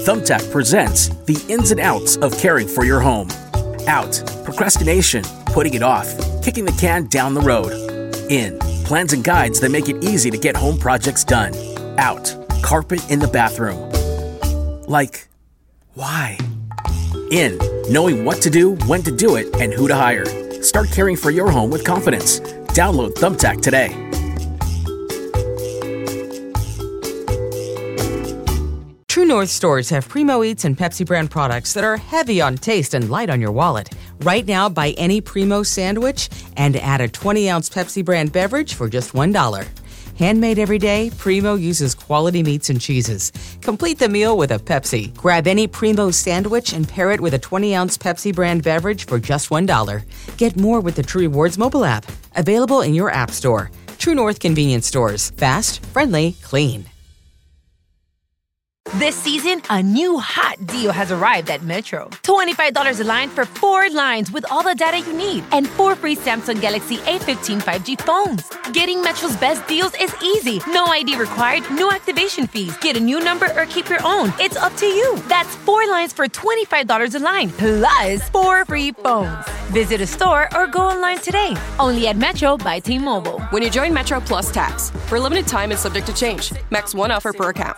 Thumbtack presents the ins and outs of caring for your home. Out, procrastination, putting it off, kicking the can down the road. In, plans and guides that make it easy to get home projects done. Out, carpet in the bathroom. Like, why? In, knowing what to do, when to do it, and who to hire. Start caring for your home with confidence. Download Thumbtack today. True North stores have Primo Eats and Pepsi brand products that are heavy on taste and light on your wallet. Right now, buy any Primo sandwich and add a 20-ounce Pepsi brand beverage for just $1. Handmade every day, Primo uses quality meats and cheeses. Complete the meal with a Pepsi. Grab any Primo sandwich and pair it with a 20-ounce Pepsi brand beverage for just $1. Get more with the True Rewards mobile app. Available in your app store. True North convenience stores. Fast, friendly, clean. This season, a new hot deal has arrived at Metro. $25 a line for 4 lines with all the data you need and 4 free Samsung Galaxy A15 5G phones. Getting Metro's best deals is easy. No ID required, no activation fees. Get a new number or keep your own. It's up to you. That's 4 lines for $25 a line, plus 4 free phones. Visit a store or go online today. Only at Metro by T-Mobile. When you join Metro Plus Tax. For a limited time and subject to change. Max 1 offer per account.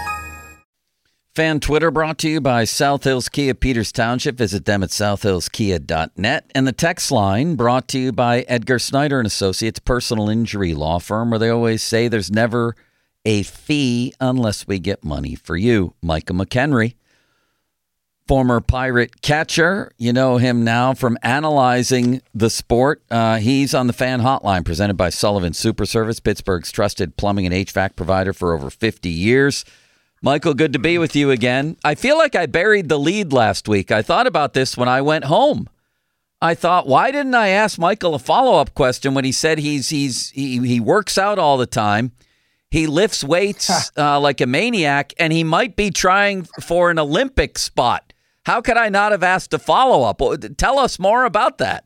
Fan Twitter brought to you by South Hills Kia Peters Township. Visit them at southhillskia.net. And the text line brought to you by Edgar Snyder & Associates, personal injury law firm, where they always say there's never a fee unless we get money for you. Micah McHenry, former Pirate catcher. You know him now from analyzing the sport. He's on the Fan Hotline presented by Sullivan Super Service, Pittsburgh's trusted plumbing and HVAC provider for over 50 years. Michael, good to be with you again. I feel like I buried the lead last week. I thought about this when I went home. I thought, why didn't I ask Michael a follow-up question when he said he works out all the time, he lifts weights like a maniac, and he might be trying for an Olympic spot? How could I not have asked a follow-up? Tell us more about that.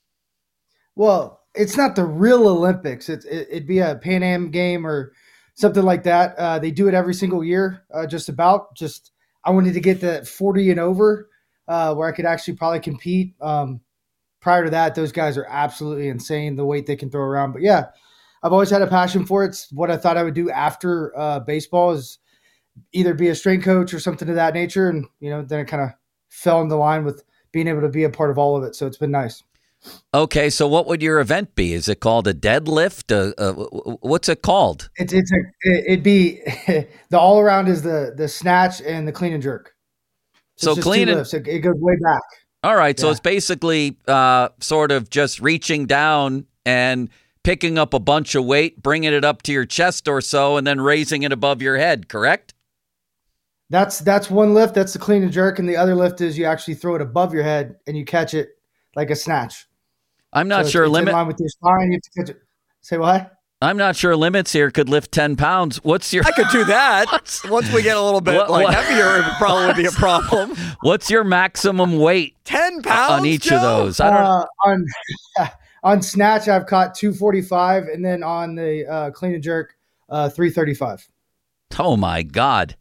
Well, it's not the real Olympics. It'd be a Pan Am game or something like that. They do it every single year, just about. Just I wanted to get the 40 and over where I could actually probably compete. Prior to that, those guys are absolutely insane, the weight they can throw around. But, yeah, I've always had a passion for it. It's what I thought I would do after baseball is either be a strength coach or something of that nature. And, then it kind of fell into line with being able to be a part of all of it. So it's been nice. Okay, so what would your event be? Is it called a deadlift? What's it called? It'd be the all around is the snatch and the clean and jerk. So clean and it goes way back. All right, so it's basically sort of just reaching down and picking up a bunch of weight, bringing it up to your chest or so, and then raising it above your head. Correct? That's one lift. That's the clean and jerk, and the other lift is you actually throw it above your head and you catch it like a snatch. I'm not sure it's in line with your spine. You have to catch it. Say what? I'm not sure Limits here could lift 10 pounds. What's your? I could do that. Once we get a little bit heavier, it would probably be a problem. What's your maximum weight? 10 pounds on each Joe? of those. I don't know. On snatch, I've caught 245, and then on the clean and jerk, 335. Oh my God.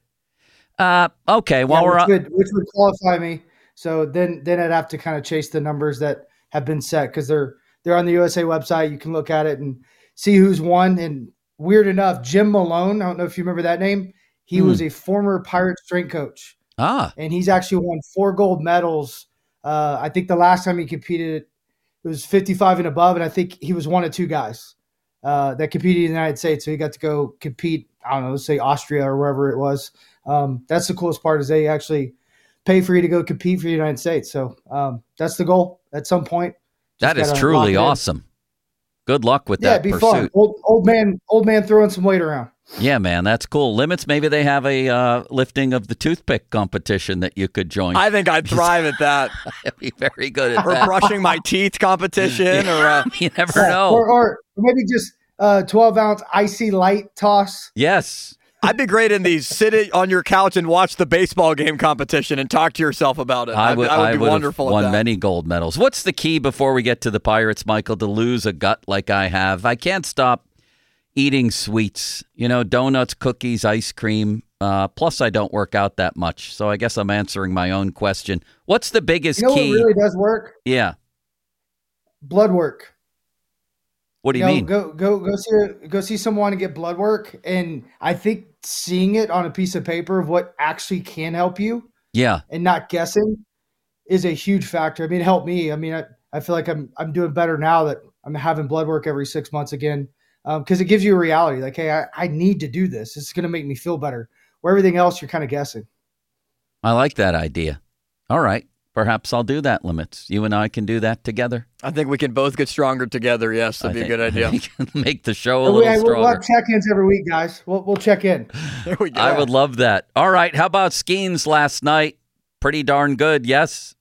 Okay. Well, which would qualify me. So then I'd have to kind of chase the numbers that have been set because they're on the USA website. You can look at it and see who's won. And weird enough, Jim Malone, I don't know if you remember that name. He was a former Pirate strength coach. And he's actually won 4 gold medals. I think the last time he competed, it was 55 and above. And I think he was one of 2 guys that competed in the United States. So he got to go compete, I don't know, let's say Austria or wherever it was. That's the coolest part is they actually pay for you to go compete for the United States. So that's the goal at some point. That is truly awesome. Good luck with that it'd be pursuit. Fun. Old man throwing some weight around. Yeah, man, that's cool. Limits, maybe they have a lifting of the toothpick competition that you could join. I think I'd thrive at that. I'd be very good at that. Or brushing my teeth competition. Or you never know. Or maybe just 12-ounce icy light toss. Yes. I'd be great in these. Sit on your couch and watch the baseball game competition and talk to yourself about it. I would be wonderful at that. Won many gold medals. What's the key before we get to the Pirates, Michael, to lose a gut like I have? I can't stop eating sweets, donuts, cookies, ice cream. Plus, I don't work out that much. So I guess I'm answering my own question. What's the biggest key? What really does work? Yeah. Blood work. What do you mean? Go see someone and get blood work. And I think seeing it on a piece of paper of what actually can help you. Yeah. And not guessing is a huge factor. I mean, it helped me. I mean, I feel like I'm doing better now that I'm having blood work every 6 months again. Because it gives you a reality. Like, hey, I need to do this. This is going to make me feel better. Where everything else, you're kind of guessing. I like that idea. All right. Perhaps I'll do that, Limits. You and I can do that together. I think we can both get stronger together. Yes, that'd be a good idea. Make the show a little stronger. We'll have check-ins every week, guys. We'll check in. There we go. I would love that. All right. How about Skeens last night? Pretty darn good, yes?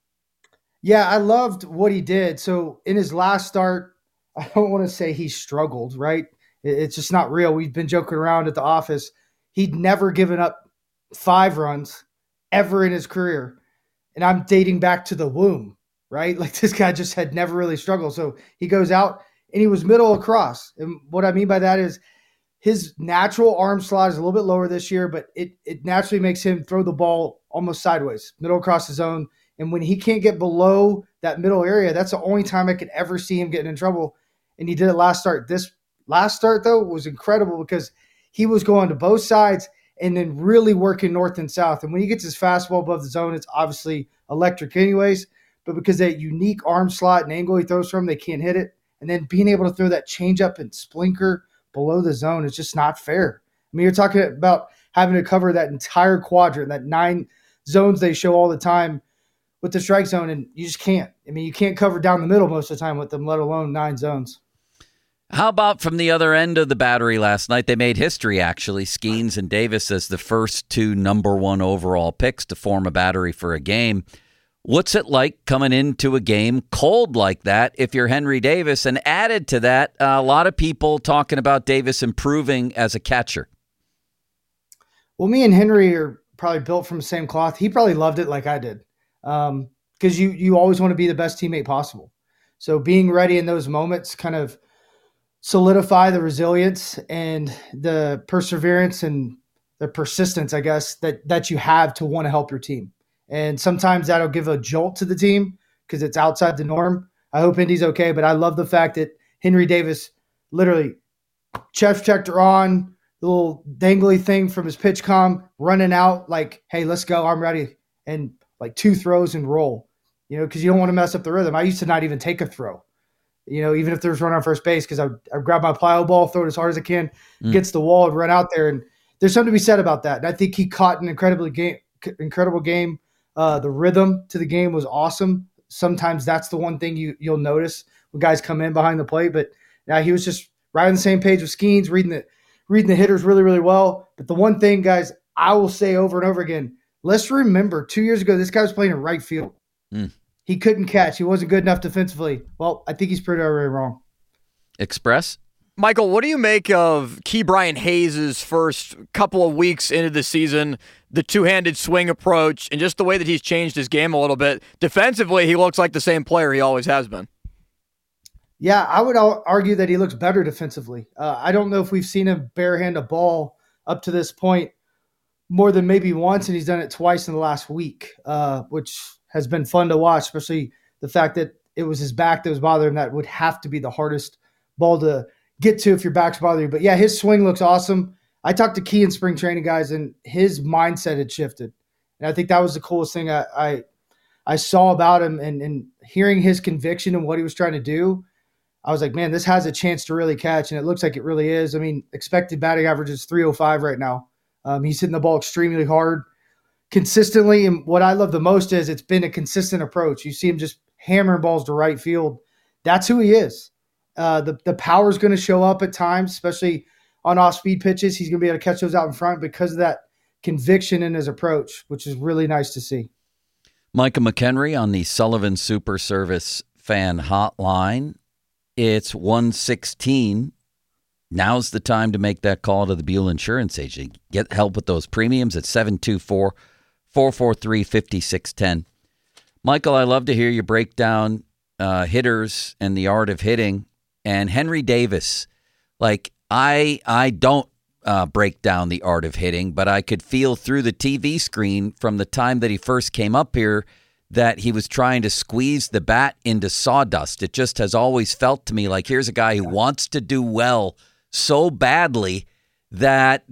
Yeah, I loved what he did. So in his last start, I don't want to say he struggled, right? It's just not real. We've been joking around at the office. He'd never given up 5 runs ever in his career. And I'm dating back to the womb, right? Like this guy just had never really struggled. So he goes out and he was middle across. And what I mean by that is his natural arm slot is a little bit lower this year, but it naturally makes him throw the ball almost sideways, middle across the zone. And when he can't get below that middle area, that's the only time I could ever see him getting in trouble. And he did it last start. This last start, though, was incredible because he was going to both sides and then really working north and south. And when he gets his fastball above the zone, it's obviously electric anyways. But because that unique arm slot and angle he throws from, they can't hit it. And then being able to throw that changeup and splinker below the zone is just not fair. I mean, you're talking about having to cover that entire quadrant, that 9 zones they show all the time with the strike zone, and you just can't. I mean, you can't cover down the middle most of the time with them, let alone 9 zones. How about from the other end of the battery last night? They made history, actually. Skeens and Davis as the first 2 number 1 overall picks to form a battery for a game. What's it like coming into a game cold like that if you're Henry Davis? And added to that, a lot of people talking about Davis improving as a catcher. Well, me and Henry are probably built from the same cloth. He probably loved it like I did. Because you always want to be the best teammate possible. So being ready in those moments kind of solidify the resilience and the perseverance and the persistence, I guess, that you have to want to help your team. And sometimes that'll give a jolt to the team because it's outside the norm. I hope Indy's okay, but I love the fact that Henry Davis literally chest checked her on, the little dangly thing from his pitch comm, running out like, hey, let's go, I'm ready. And like 2 throws and roll, because you don't want to mess up the rhythm. I used to not even take a throw, even if there was run on first base, because I grab my plyo ball, throw it as hard as I can, gets the wall, and run out there. And there's something to be said about that. And I think he caught an incredible game. The rhythm to the game was awesome. Sometimes that's the one thing you'll notice when guys come in behind the plate. But now he was just right on the same page with Skeens, reading the hitters really, really well. But the one thing, guys, I will say over and over again, let's remember 2 years ago, this guy was playing in right field. He couldn't catch. He wasn't good enough defensively. Well, I think he's pretty already wrong. Express? Michael, what do you make of Ke'Bryan Hayes' first couple of weeks into the season, the 2-handed swing approach, and just the way that he's changed his game a little bit? Defensively, he looks like the same player he always has been. Yeah, I would argue that he looks better defensively. I don't know if we've seen him barehand a ball up to this point more than maybe once, and he's done it twice in the last week, which has been fun to watch, especially the fact that it was his back that was bothering him. That would have to be the hardest ball to get to if your back's bothering you. But yeah, his swing looks awesome. I talked to Key in spring training, guys, and his mindset had shifted. And I think that was the coolest thing I saw about him, and hearing his conviction and what he was trying to do. I was like, man, this has a chance to really catch, and it looks like it really is. I mean, expected batting average is 305 right now. He's hitting the ball extremely hard, consistently, and what I love the most is it's been a consistent approach. You see him just hammering balls to right field. That's who he is. The power is going to show up at times, especially on off-speed pitches. He's going to be able to catch those out in front because of that conviction in his approach, which is really nice to see. Micah McHenry on the Sullivan Super Service fan hotline. It's 1:16. Now's the time to make that call to the Buell Insurance Agent. Get help with those premiums at 724-443-5610. Michael, I love to hear you break down hitters and the art of hitting. And Henry Davis, like, I don't break down the art of hitting, but I could feel through the TV screen from the time that he first came up here that he was trying to squeeze the bat into sawdust. It just has always felt to me like here's a guy who wants to do well so badly that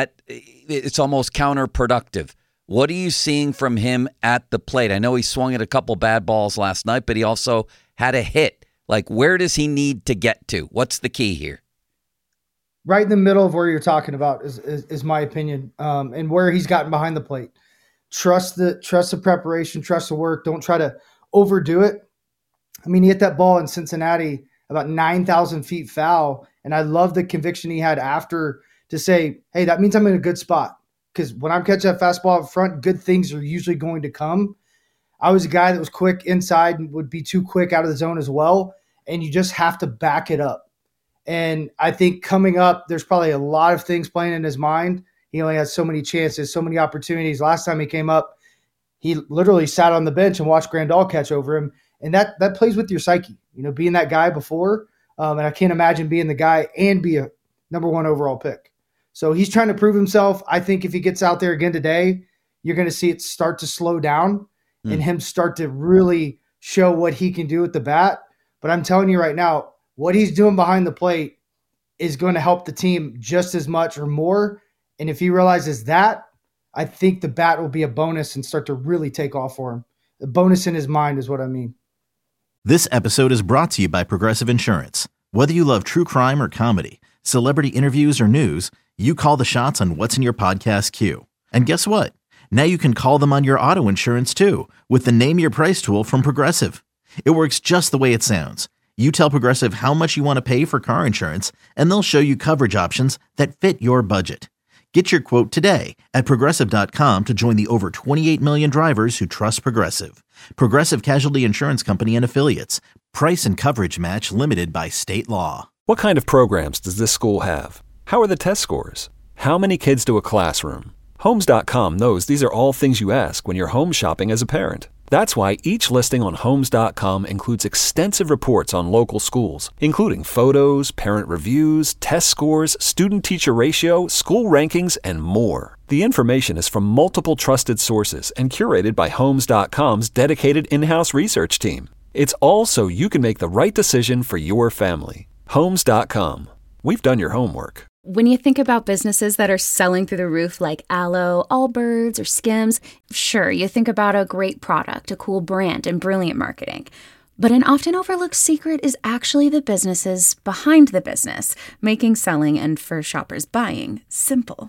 it's almost counterproductive. What are you seeing from him at the plate? I know he swung at a couple bad balls last night, but he also had a hit. Like, where does he need to get to? What's the key here? Right in the middle of where you're talking about is my opinion, and where he's gotten behind the plate. Trust the preparation, trust the work. Don't try to overdo it. I mean, he hit that ball in Cincinnati about 9,000 feet foul, and I love the conviction he had after to say, hey, that means I'm in a good spot. Because when I'm catching that fastball up front, good things are usually going to come. I was a guy that was quick inside and would be too quick out of the zone as well, and you just have to back it up. And I think coming up, there's probably a lot of things playing in his mind. He only has so many chances, so many opportunities. Last time he came up, he literally sat on the bench and watched Grandal catch over him. And that plays with your psyche, being that guy before. And I can't imagine being the guy and be a number 1 overall pick. So he's trying to prove himself. I think if he gets out there again today, you're going to see it start to slow down and him start to really show what he can do with the bat. But I'm telling you right now, what he's doing behind the plate is going to help the team just as much or more. And if he realizes that, I think the bat will be a bonus and start to really take off for him. The bonus in his mind is what I mean. This episode is brought to you by Progressive Insurance. Whether you love true crime or comedy, celebrity interviews or news, you call the shots on what's in your podcast queue. And guess what? Now you can call them on your auto insurance too with the Name Your Price tool from Progressive. It works just the way it sounds. You tell Progressive how much you want to pay for car insurance, and they'll show you coverage options that fit your budget. Get your quote today at Progressive.com to join the over 28 million drivers who trust Progressive. Progressive Casualty Insurance Company and Affiliates. Price and coverage match limited by state law. What kind of programs does this school have? How are the test scores? How many kids do a classroom? Homes.com knows these are all things you ask when you're home shopping as a parent. That's why each listing on Homes.com includes extensive reports on local schools, including photos, parent reviews, test scores, student-teacher ratio, school rankings, and more. The information is from multiple trusted sources and curated by Homes.com's dedicated in-house research team. It's all so you can make the right decision for your family. Homes.com. We've done your homework. When you think about businesses that are selling through the roof like Aloe, Allbirds, or Skims, sure, you think about a great product, a cool brand, and brilliant marketing. But an often overlooked secret is actually the businesses behind the business, making selling and, for shoppers, buying simple.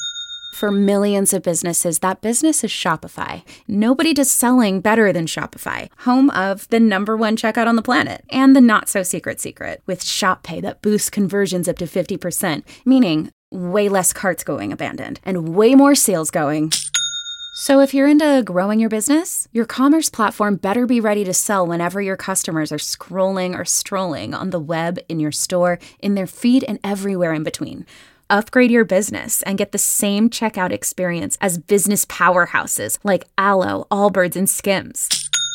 For millions of businesses, that business is Shopify. Nobody does selling better than Shopify, home of the #1 checkout on the planet and the not-so-secret secret with Shop Pay that boosts conversions up to 50%, meaning way less carts going abandoned and way more sales going. So if you're into growing your business, your commerce platform better be ready to sell whenever your customers are scrolling or strolling on the web, in your store, in their feed, and everywhere in between. Upgrade your business and get the same checkout experience as business powerhouses like Aloe, Allbirds, and Skims.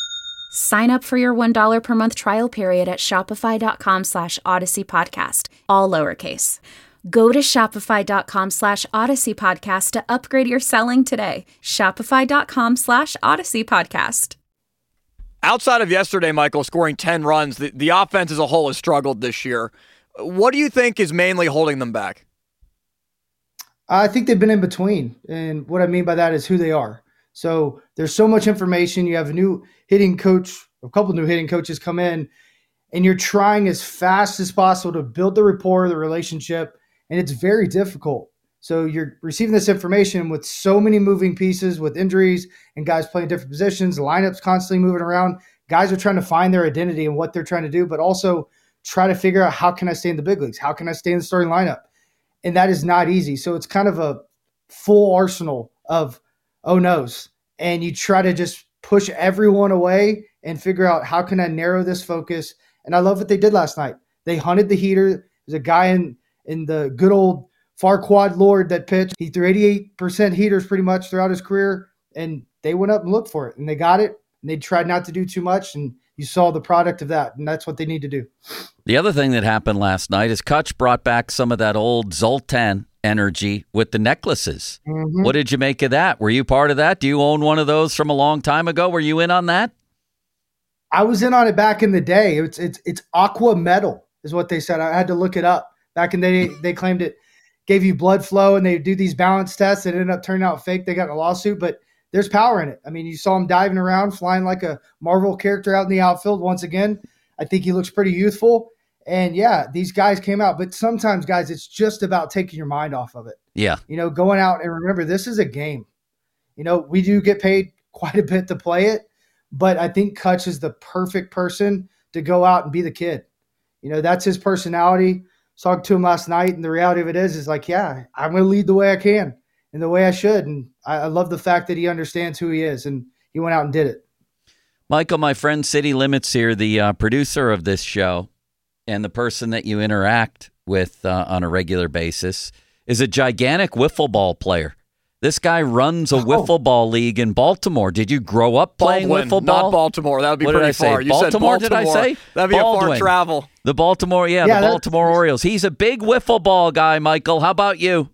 Sign up for your $1 per month trial period at shopify.com/Odyssey Podcast, all lowercase. Go to shopify.com/Odyssey Podcast to upgrade your selling today. Shopify.com/Odyssey Podcast. Outside of yesterday, Michael, scoring 10 runs, the offense as a whole has struggled this year. What do you think is mainly holding them back? I think they've been in between. And what I mean by that is who they are. So there's so much information. You have a new hitting coach, a couple new hitting coaches come in, and you're trying as fast as possible to build the rapport, the relationship, and it's very difficult. So you're receiving this information with so many moving pieces, with injuries and guys playing different positions, lineups constantly moving around. Guys are trying to find their identity and what they're trying to do, but also try to figure out, how can I stay in the big leagues? How can I stay in the starting lineup? And that is not easy. So it's kind of a full arsenal of oh no's. And you try to just push everyone away and figure out, how can I narrow this focus? And I love what they did last night. They hunted the heater. There's a guy in the good old Farquad Lord that pitched. He threw 88% heaters pretty much throughout his career. And they went up and looked for it. And they got it. And they tried not to do too much. And you saw the product of that, and that's what they need to do. The other thing that happened last night is Kutch brought back some of that old Zoltan energy with the necklaces. What did you make of that? Were you part of that? Do you own one of those from a long time ago? Were you in on that? I was in on it back in the day. It's aqua metal is what they said. I had to look it up. Back in the day, they claimed it gave you blood flow, and they do these balance tests that ended up turning out fake. They got in a lawsuit, but there's power in it. I mean, you saw him diving around, flying like a Marvel character out in the outfield. Once again, I think he looks pretty youthful. And yeah, these guys came out, but sometimes, guys, it's just about taking your mind off of it. Yeah. Going out and remember, this is a game. We do get paid quite a bit to play it, but I think Kutch is the perfect person to go out and be the kid. That's his personality. Talked to him last night, and the reality of it is like, yeah, I'm going to lead the way I can and the way I should. And I love the fact that he understands who he is, and he went out and did it. Michael, my friend City Limits here, the producer of this show and the person that you interact with on a regular basis, is a gigantic wiffle ball player. This guy runs a wiffle ball league in Baltimore. Did you grow up playing wiffle ball? Not Baltimore. That would be what pretty did I say? far. You Baltimore, said Baltimore. did I say? That'd be Baldwin. a far travel. The Baltimore, the Baltimore Orioles. He's a big wiffle ball guy, Michael. How about you?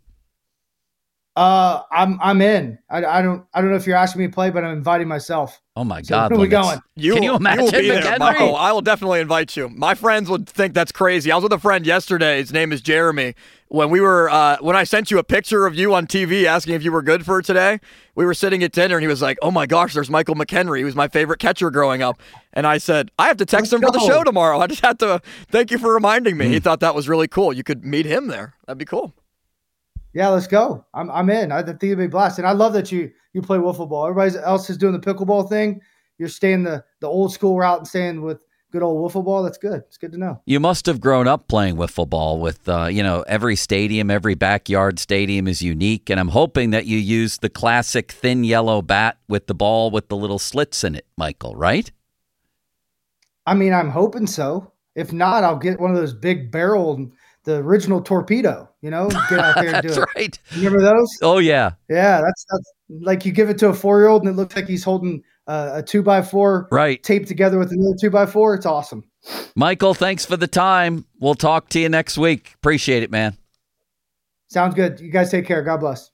I'm in. I don't know if you're asking me to play, but I'm inviting myself. Oh my God! Where are we going? Can you imagine? You will be there, McHenry? Michael. I will definitely invite you. My friends would think that's crazy. I was with a friend yesterday. His name is Jeremy. When I sent you a picture of you on TV asking if you were good for today, we were sitting at dinner and he was like, "Oh my gosh, there's Michael McHenry. He was my favorite catcher growing up." And I said, "I have to text him for the show tomorrow. I just had to thank you for reminding me." He thought that was really cool. You could meet him there. That'd be cool. Yeah, let's go. I'm in. I think it'd be a blast. And I love that you play wiffle ball. Everybody else is doing the pickleball thing. You're staying the old school route and staying with good old wiffle ball. That's good. It's good to know. You must have grown up playing wiffle ball with, every stadium, every backyard stadium is unique. And I'm hoping that you use the classic thin yellow bat with the ball with the little slits in it, Michael, right? I mean, I'm hoping so. If not, I'll get one of those big barrel, the original torpedo, get out there and do it. That's right. You remember those? Oh, yeah. Yeah, that's like you give it to a 4-year-old and it looks like he's holding a 2x4 taped together with another 2x4. It's awesome. Michael, thanks for the time. We'll talk to you next week. Appreciate it, man. Sounds good. You guys take care. God bless.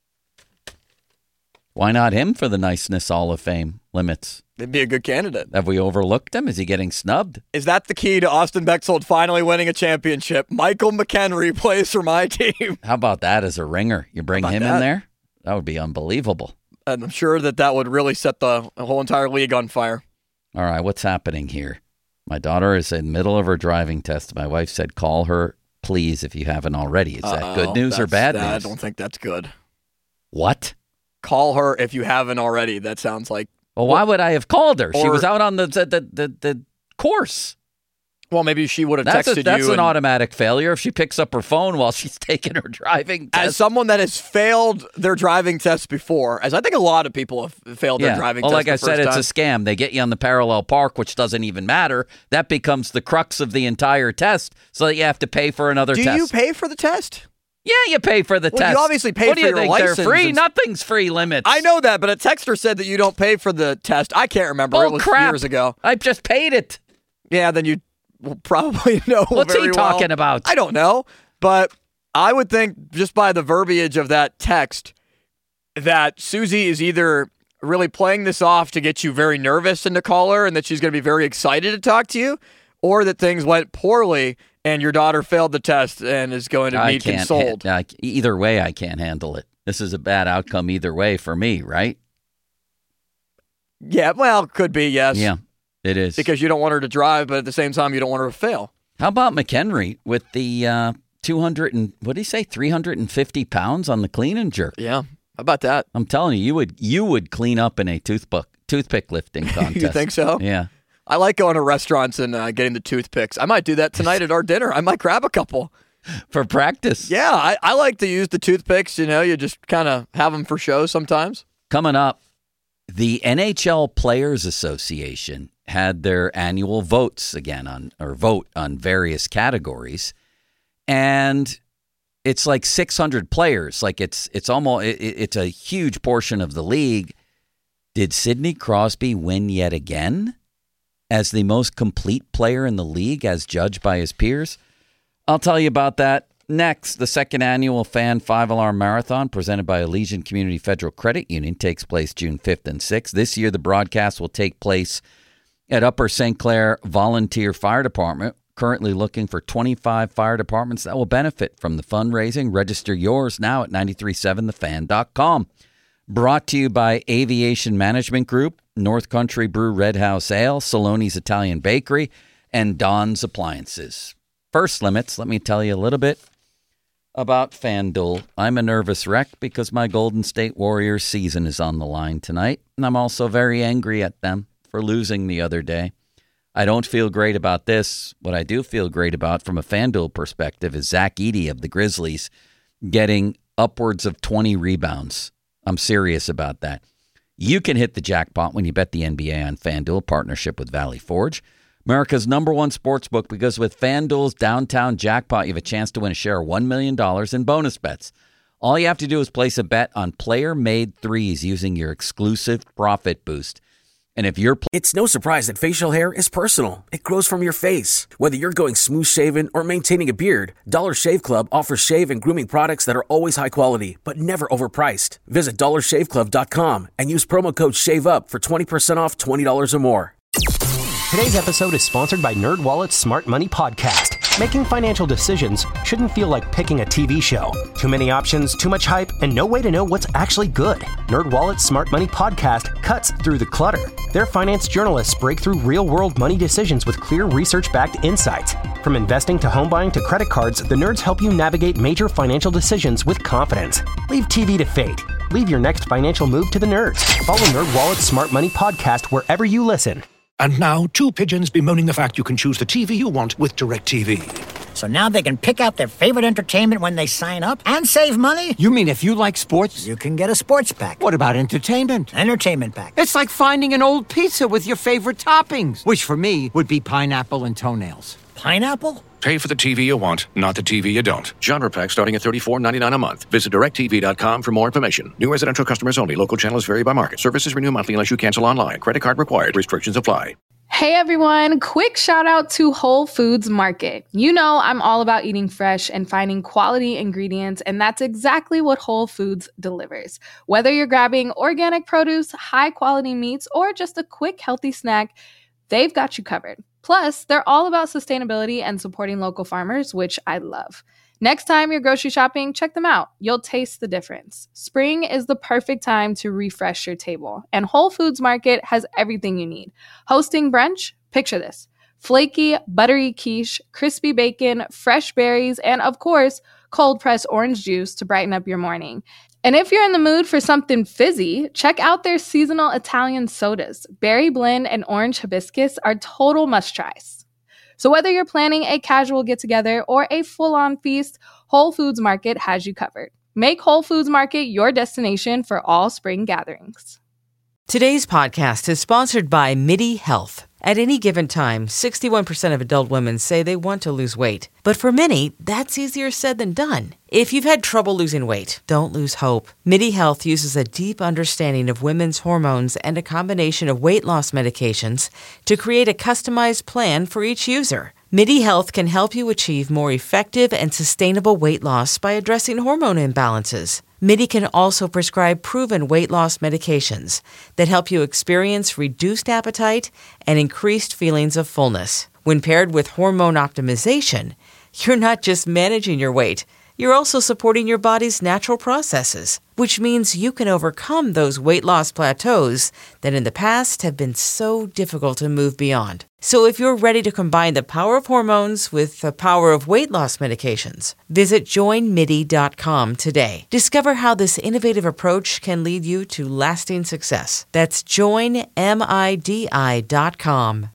Why not him for the Niceness Hall of Fame Limits? He'd be a good candidate. Have we overlooked him? Is he getting snubbed? Is that the key to Austin Bechtold finally winning a championship? Michael McHenry plays for my team. How about that as a ringer? You bring him in there? That would be unbelievable. And I'm sure that would really set the whole entire league on fire. All right, what's happening here? My daughter is in the middle of her driving test. My wife said, call her, please, if you haven't already. Is that good news or bad news? I don't think that's good. What? Call her if you haven't already. That sounds like... Well, why would I have called her? She was out on the course. Well, maybe she would have texted you. That's an automatic failure if she picks up her phone while she's taking her driving test. As someone that has failed their driving test before, as I think a lot of people have failed their driving test. Well, like I said, it's a scam. They get you on the parallel park, which doesn't even matter. That becomes the crux of the entire test, so that you have to pay for another test. Do you pay for the test? Yeah, you pay for the test. You obviously pay for your license. What do you think? They're free? Nothing's free limits. I know that, but a texter said that you don't pay for the test. I can't remember. It was years ago. I just paid it. Yeah, then you will probably know. What's he talking about? I don't know, but I would think just by the verbiage of that text that Susie is either really playing this off to get you very nervous and to call her and that she's going to be very excited to talk to you, or that things went poorly and your daughter failed the test and is going to need consoled. Either way, I can't handle it. This is a bad outcome either way for me, right? Yeah, well, could be, yes. Yeah, it is. Because you don't want her to drive, but at the same time, you don't want her to fail. How about McHenry with the 350 pounds on the clean and jerk? Yeah, how about that? I'm telling you, you would clean up in a toothpick lifting contest. You think so? Yeah. I like going to restaurants and getting the toothpicks. I might do that tonight at our dinner. I might grab a couple. For practice. Yeah, I like to use the toothpicks. You just kind of have them for show sometimes. Coming up, the NHL Players Association had their annual votes again vote on various categories. And it's like 600 players. Like it's a huge portion of the league. Did Sidney Crosby win yet again? as the most complete player in the league as judged by his peers? I'll tell you about that next. The second annual Fan 5-Alarm Marathon presented by Elysian Community Federal Credit Union takes place June 5th and 6th. This year, the broadcast will take place at Upper St. Clair Volunteer Fire Department, currently looking for 25 fire departments that will benefit from the fundraising. Register yours now at 937thefan.com. Brought to you by Aviation Management Group, North Country Brew Red House Ale, Saloni's Italian Bakery, and Don's Appliances. First limits, let me tell you a little bit about FanDuel. I'm a nervous wreck because my Golden State Warriors season is on the line tonight, and I'm also very angry at them for losing the other day. I don't feel great about this. What I do feel great about from a FanDuel perspective is Zach Edey of the Grizzlies getting upwards of 20 rebounds. I'm serious about that. You can hit the jackpot when you bet the NBA on FanDuel, partnership with Valley Forge, America's #1 sportsbook, because with FanDuel's Downtown Jackpot, you have a chance to win a share of $1 million in bonus bets. All you have to do is place a bet on player-made threes using your exclusive profit boost. And if you're It's no surprise that facial hair is personal. It grows from your face. Whether you're going smooth shaven or maintaining a beard, Dollar Shave Club offers shave and grooming products that are always high quality, but never overpriced. Visit dollarshaveclub.com and use promo code SHAVEUP for 20% off $20 or more. Today's episode is sponsored by NerdWallet's Smart Money Podcast. Making financial decisions shouldn't feel like picking a TV show. Too many options, too much hype, and no way to know what's actually good. NerdWallet's Smart Money Podcast cuts through the clutter. Their finance journalists break through real-world money decisions with clear research-backed insights. From investing to home buying to credit cards, the nerds help you navigate major financial decisions with confidence. Leave TV to fate. Leave your next financial move to the nerds. Follow NerdWallet's Smart Money Podcast wherever you listen. And now, two pigeons bemoaning the fact you can choose the TV you want with DirecTV. So now they can pick out their favorite entertainment when they sign up and save money? You mean if you like sports? You can get a sports pack. What about entertainment? Entertainment pack. It's like finding an old pizza with your favorite toppings, which for me would be pineapple and toenails. Pineapple? Pay for the TV you want, not the TV you don't. Genre pack starting at $34.99 a month. Visit DirecTV.com for more information. New residential customers only. Local channels vary by market. Services renew monthly unless you cancel online. Credit card required. Restrictions apply. Hey everyone, quick shout out to Whole Foods Market. You know I'm all about eating fresh and finding quality ingredients, and that's exactly what Whole Foods delivers. Whether you're grabbing organic produce, high quality meats, or just a quick healthy snack, they've got you covered. Plus, they're all about sustainability and supporting local farmers, which I love. Next time you're grocery shopping, check them out. You'll taste the difference. Spring is the perfect time to refresh your table, and Whole Foods Market has everything you need. Hosting brunch? Picture this. Flaky, buttery quiche, crispy bacon, fresh berries, and of course, cold-pressed orange juice to brighten up your morning. And if you're in the mood for something fizzy, check out their seasonal Italian sodas. Berry blend and orange hibiscus are total must-tries. So whether you're planning a casual get-together or a full-on feast, Whole Foods Market has you covered. Make Whole Foods Market your destination for all spring gatherings. Today's podcast is sponsored by MIDI Health. At any given time, 61% of adult women say they want to lose weight. But for many, that's easier said than done. If you've had trouble losing weight, don't lose hope. MIDI Health uses a deep understanding of women's hormones and a combination of weight loss medications to create a customized plan for each user. MIDI Health can help you achieve more effective and sustainable weight loss by addressing hormone imbalances. MIDI can also prescribe proven weight loss medications that help you experience reduced appetite and increased feelings of fullness. When paired with hormone optimization, you're not just managing your weight, you're also supporting your body's natural processes, which means you can overcome those weight loss plateaus that in the past have been so difficult to move beyond. So if you're ready to combine the power of hormones with the power of weight loss medications, visit joinmidi.com today. Discover how this innovative approach can lead you to lasting success. That's joinmidi.com.